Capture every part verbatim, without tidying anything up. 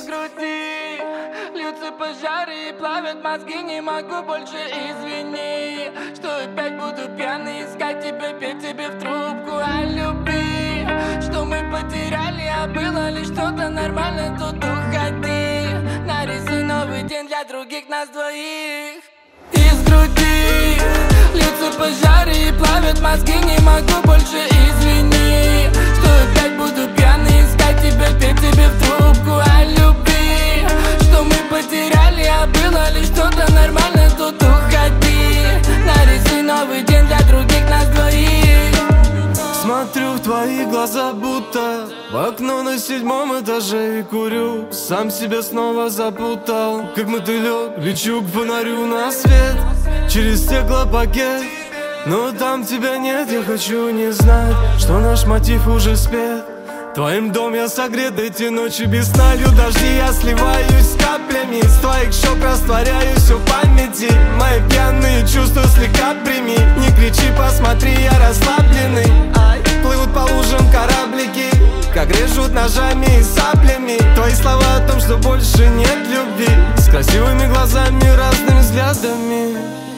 груди льются пожары и плавят мозги. Не могу больше, извини, что опять буду пьяный искать тебя, петь тебе в трубку о любви. Что мы потеряли, а было ли что-то нормально, тут уходи. Нарисуй новый день для других нас двоих. Из груди льются пожары и плавят мозги. Не могу больше, извини, что опять буду пьяный искать тебя, петь тебе в трубку о любви. Что мы потеряли, а было ли что-то нормально, тут уходи. Нарисуй новый день для других нас двоих. Смотрю в твои глаза, будто в окно на седьмом этаже и курю. Сам себя снова запутал, как мотылек лечу к фонарю на свет через стеклопакет. Но там тебя нет, я хочу не знать, что наш мотив уже спет. Твоим дом я согрет, эти ночи без сна, лью дожди, я сливаюсь с каплями. С твоих щек растворяюсь все в памяти. Мои пьяные чувства слегка прими. Не кричи, посмотри, я расслабленный. Плывут по лужам кораблики, как режут ножами и саплями. Твои слова о том, что больше нет любви, с красивыми глазами, разными взглядами,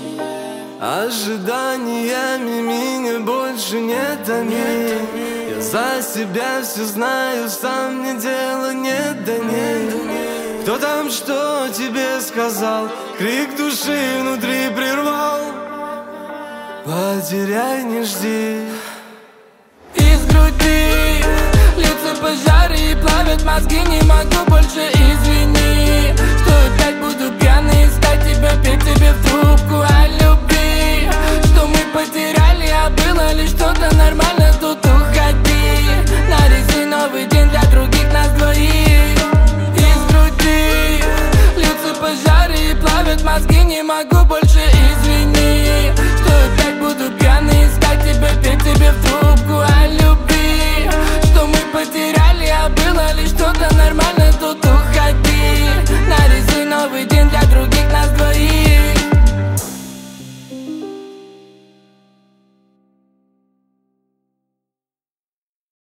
ожиданиями меня больше не томи. Я за себя все знаю, сам мне дела нет до ней. Кто там что тебе сказал, крик души внутри прервал. Потеряй, не жди. Из груди льются пожары и плавят мозги. Не могу больше, извини, что опять буду пьяный искать тебя, петь тебе в трубку о любви. Что мы потеряли, а было ли что-то нормально, тут уходи. Нарисуй новый день для других нас двоих. Из груди льются пожары и плавят мозги. Не могу больше, извини, что опять буду пьяный искать тебя, петь тебе в трубку